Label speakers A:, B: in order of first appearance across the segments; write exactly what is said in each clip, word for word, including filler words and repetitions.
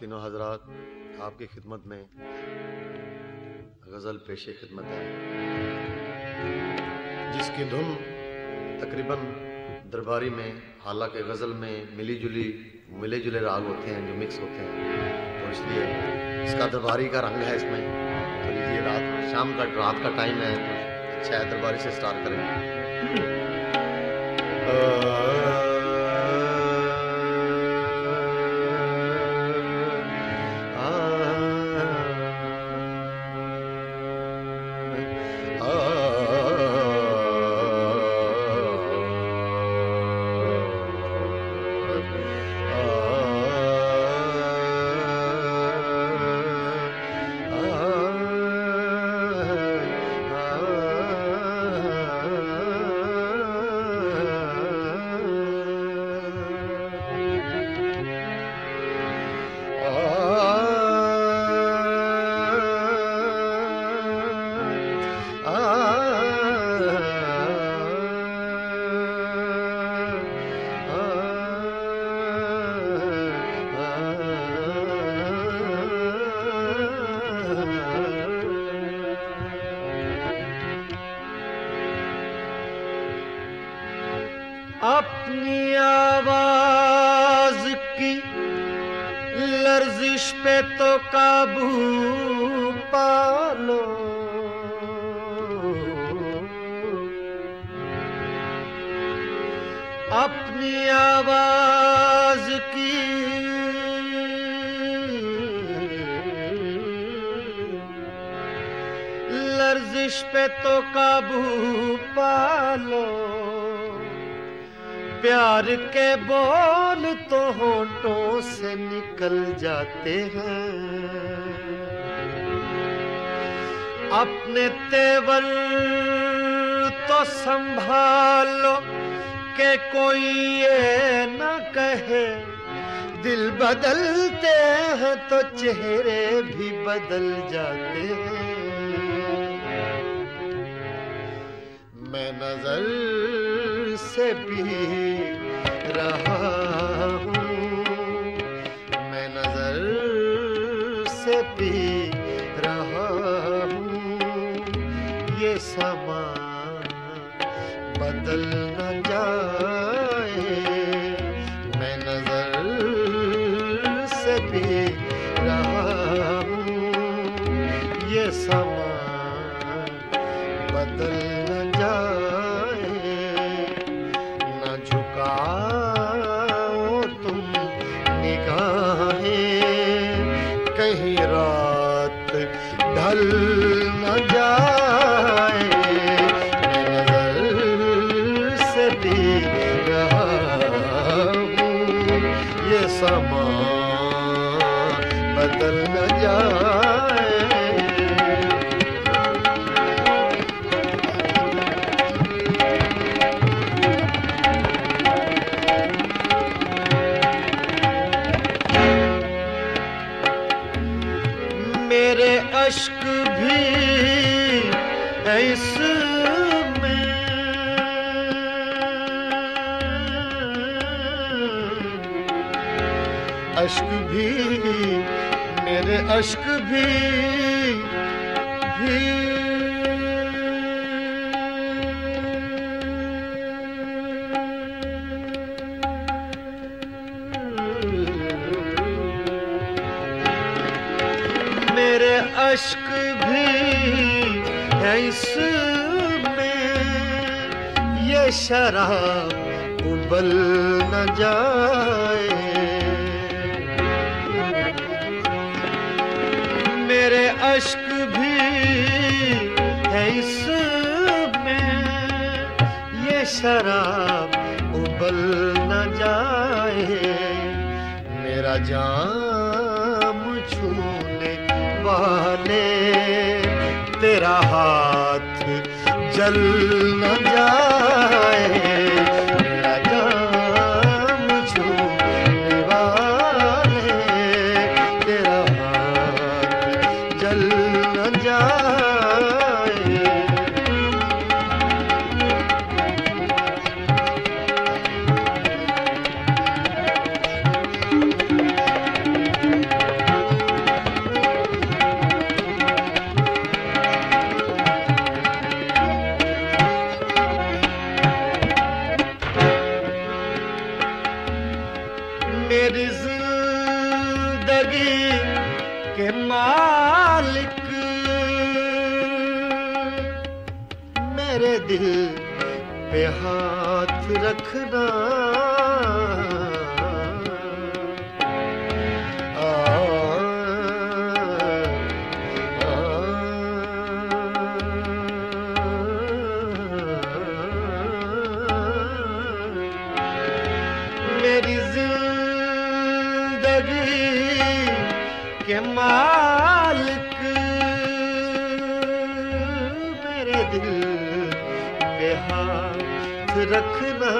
A: तीनों हजरात, आपकी खिदमत में गज़ल पेशे खिदमत है, जिसकी धुन तकरीबन दरबारी में, हालांकि गज़ल में मिली जुली मिले जुले राग होते हैं जो मिक्स होते हैं, तो इसलिए इसका दरबारी का रंग है इसमें। तो लीजिए, रात शाम का रात का टाइम है, तो अच्छा है दरबारी से स्टार्ट करें।
B: अपनी आवाज की लर्जिश पे तो काबू पालो, अपनी आवाज की लर्जिश पे तो काबू पालो। प्यार के बोल तो होठों से निकल जाते हैं, अपने तेवर तो संभालो के कोई ये न कहे। दिल बदलते हैं तो चेहरे भी बदल जाते हैं। मैं नजर से पी रहा हूँ, मैं नजर से पी रहा हूँ। ये समा बदल न जाए, मैं नजर से पी रहा हूँ। ये समा बदल न जाए। न झुकाओ तुम निगाहें, कहीं रात ढल न जाए। मैं नजर से पी रहा हूँ, ये समा बदल न जाए। मेरे अश्क भी है इसमें, अश्क भी मेरे अश्क भी भी मेरे अश्क भी है इसमें। ये शराब उबल न जाए, मेरे अश्क भी है इसमें। ये शराब उबल न जाए। मेरा जाम छूने वाले तेरा हाथ जल न जाए। मेरा जाम छूने वाले तेरा हाथ जल न जाए। मेरे दिल पे हाथ रखना। आ, आ, मेरी जिंदगी के मालिक मेरे दिल पे हाथ रखना।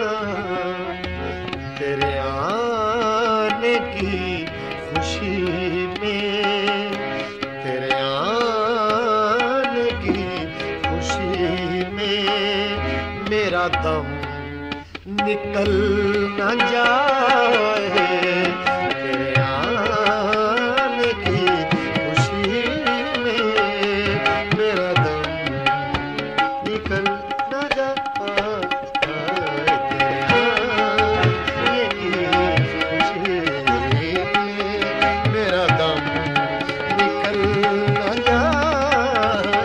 B: तेरे आने की खुशी में, तेरे आने की खुशी में मेरा दम निकल न जाए। तेरे आने की खुशी में मेरा दम निकल न जाए। तेरे आने की खुशी में मेरा दम निकल न जाए।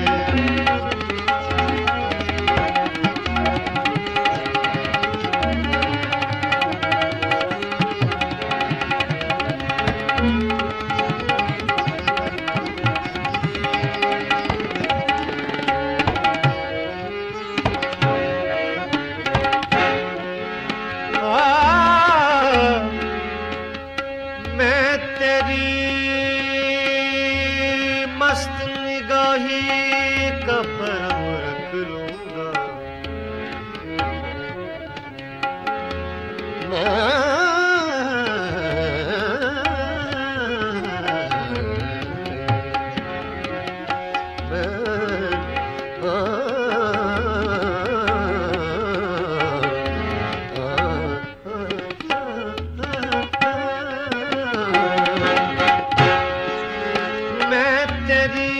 B: मैं तेरी मस्त निगाही का भरम रख लूंगा। मैं तेरी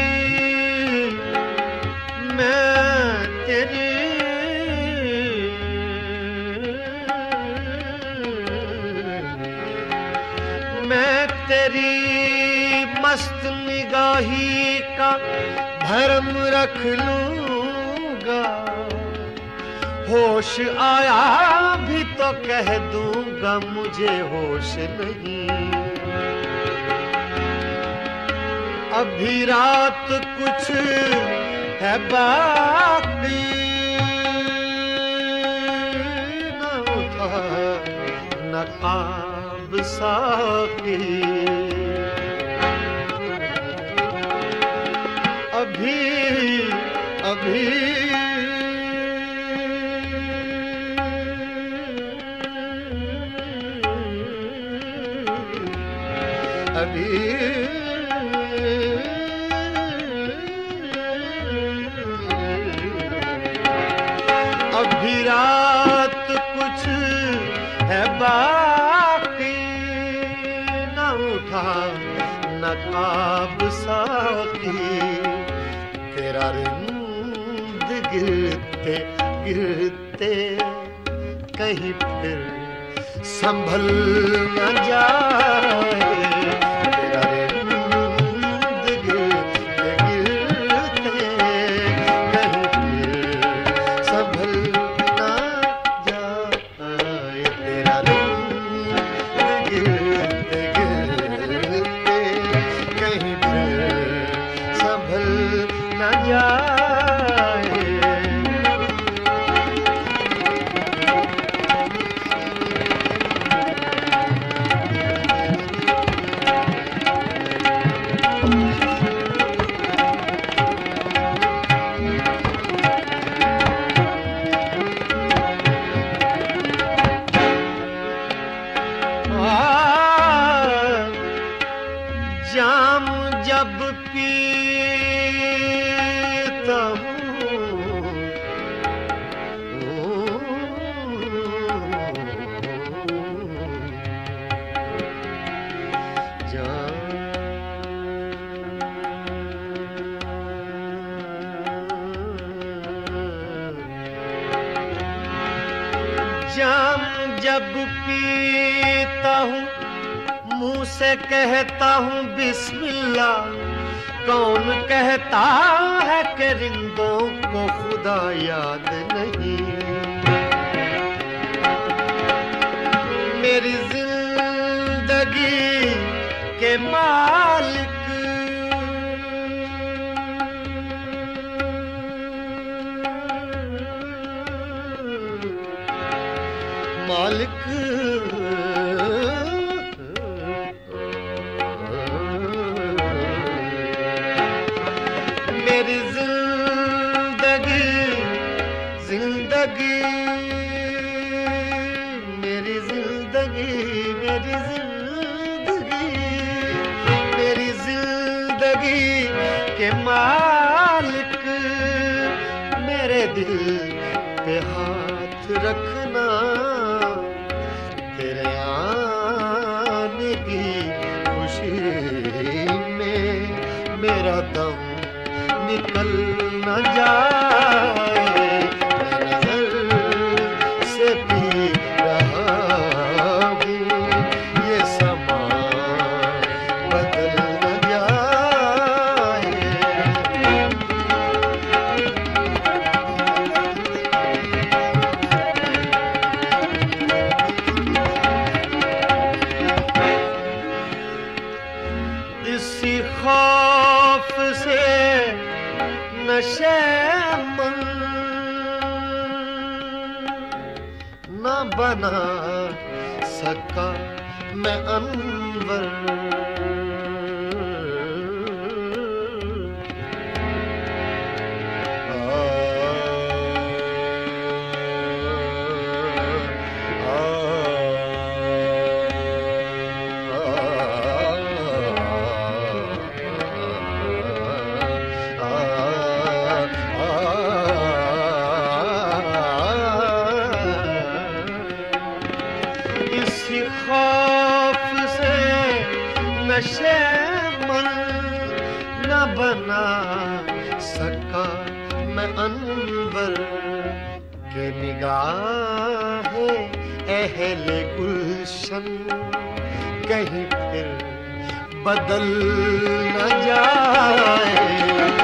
B: मैं तेरी मैं तेरी मस्त निगाही का भरम रख लूंगा। होश आया भी तो कह दूंगा मुझे होश नहीं। अभी रात कुछ है बाकी न उठा नकाब साकी। अभी अभी अभी अभी रात कुछ है बाकी न उठा नकाब साकी। तेरा रिंद गिरते गिरते कहीं फिर संभल न जाए। तेरा रिंद गिरते गिरते कहीं फिर संभल न जाए। तेरा रिंद गिरते गिरते कहीं फिर संभल न जाए। जाम जब पीता हूँ जाम जब पीता हूँ मुंह से कहता हूँ बिस्मिल्लाह। कौन कहता है कि रिंदों को खुदा खुदा याद नहीं। मेरी जिंदगी के मालिक मालिक मेरी जिंदगी जिंदगी मेरी जिंदगी मेरी जिंदगी मेरी जिंदगी के मालिक मेरे दिल पे हाथ रखना। तेरे आने की खुशी में मेरा दम निकल न जाए। नजर से पी रहा हूँ ये समा बदल न जाए। इसी खौफ से नशे मन न बना सका मैं अनवर। इसी खौफ से नशे मन न बना सका मैं अनवर के निगाहें अहले गुलशन कहीं फिर बदल न जाए।